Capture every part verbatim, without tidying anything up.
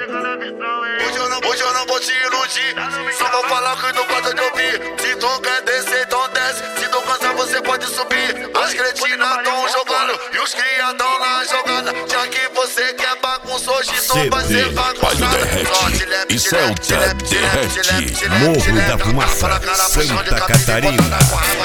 Hoje eu não, hoje eu não vou te iludir, só vou falar que não gosta de ouvir. Se tu quer descer, então desce. Se tu cansar, você pode subir. As cretinas tão jogando e os criadão na jogada. Já que você quer bagunça, hoje tu vai ser bagunçado. Isso é o Tap Derrete, Morro da Fumaça, Santa Catarina.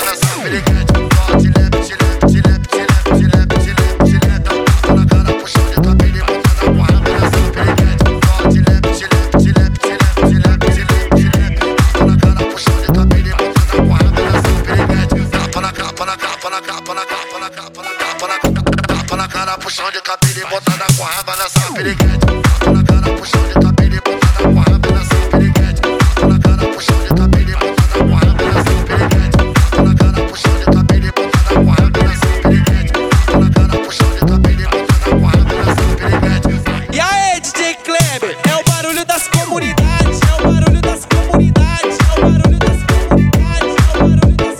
Puxão de cabelo e botada com a raba nessa piriguete. Tapa na cara, puxão de cabelo e botada com a raba nessa piriguete. Tapa na cara, puxão de cabelo e botada com a raba nessa piriguete. Tapa na cara, puxão de cabelo e botada com a raba nessa piriguete. Tapa na cara, puxão de cabelo e botada com a raba nessa piriguete. E aí, D J Kleber, é o barulho das comunidades, é o barulho das comunidades, é o barulho das comunidades, é o barulho das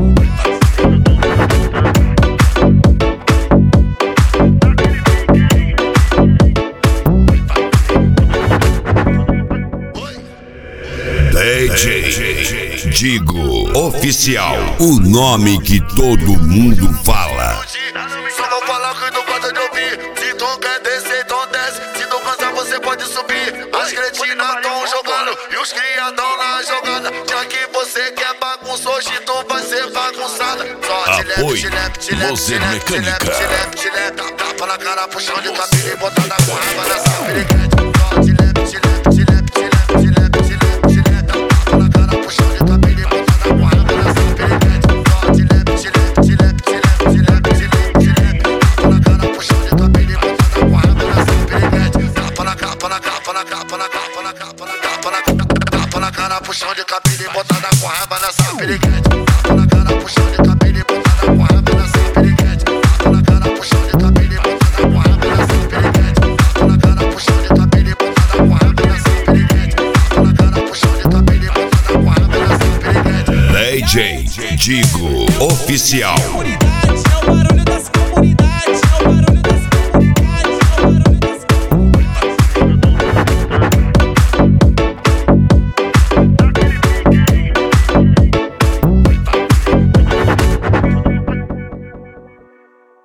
D J Digo Oficial, o nome que todo mundo fala. Só vou falar que não gosta de ouvir. Se tu quer descer, então desce. Se tu cansar, você pode subir. As cretinas tão jogando e os criadão na jogada. Já que você quer bagunça, hoje tu vai ser bagunçada. Apoio Moser Mecânica. Tapa na cara, puxão de cabelo e botada com raba nessa piriguete. Puxão de cabelo e botada com a raba nessa piriguete. Tapa na cara, puxão de cabelo e botada com a raba nessa piriguete. Tapa na cara, puxão de cabelo e botada com a raba nessa piriguete. Tapa na cara, puxão de cabelo e botada com a raba nessa piriguete. Tapa na cara, puxão de cabelo e botada com a raba nessa piriguete. D J Digo Oficial.